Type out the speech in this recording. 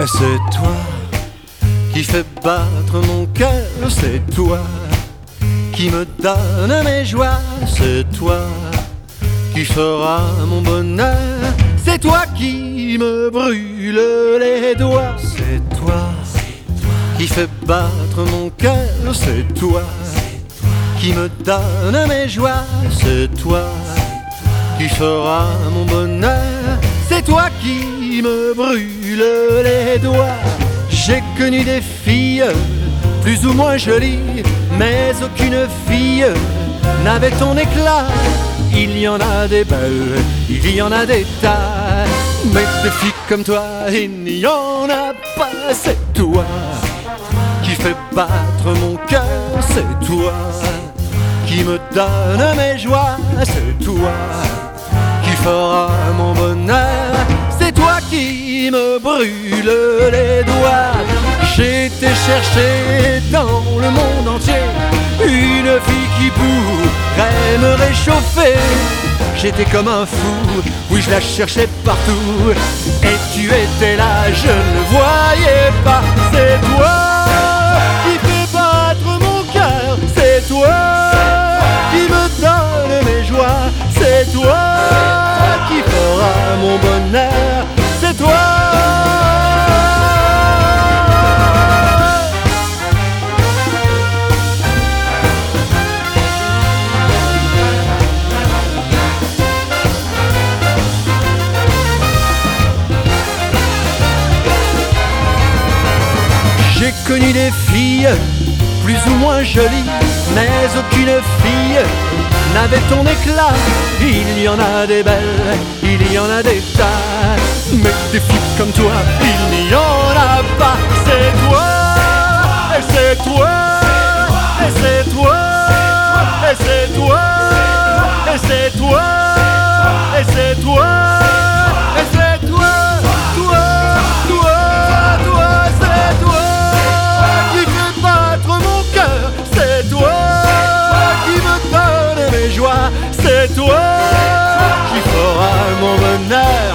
C'est toi qui fais battre mon cœur, c'est toi qui me donne mes joies, c'est toi qui fera mon bonheur, c'est toi qui me brûle les doigts, c'est toi qui fais battre mon cœur, c'est toi qui me donne mes joies, c'est toi qui fera mon bonheur, c'est toi qui me brûle les doigts. J'ai connu des filles plus ou moins jolies, mais aucune fille n'avait ton éclat. Il y en a des belles, il y en a des tas, mais des filles comme toi, il n'y en a pas. C'est toi qui fais battre mon cœur, c'est toi qui me donne mes joies, c'est toi qui fera mon bonheur, c'est toi qui me brûle les doigts. J'ai été chercher dans le monde entier une fille qui pourrait me réchauffer. J'étais comme un fou, oui je la cherchais partout, et tu étais là, je ne le voyais pas. C'est toi qui fais battre mon cœur, c'est toi qui me donne mes joies, c'est toi qui fera mon bonheur, c'est toi. J'ai connu des filles plus ou moins jolies, mais aucune fille n'avait ton éclat. Il y en a des belles, il y en a des tas, mais des filles comme toi, il n'y en a pas. C'est toi, et c'est toi, et c'est toi, et c'est toi, et c'est toi, et c'est toi, et c'est toi, toi, toi, toi, c'est toi qui fais battre mon cœur, c'est toi qui me donne mes joies, c'est toi qui fera mon bonheur,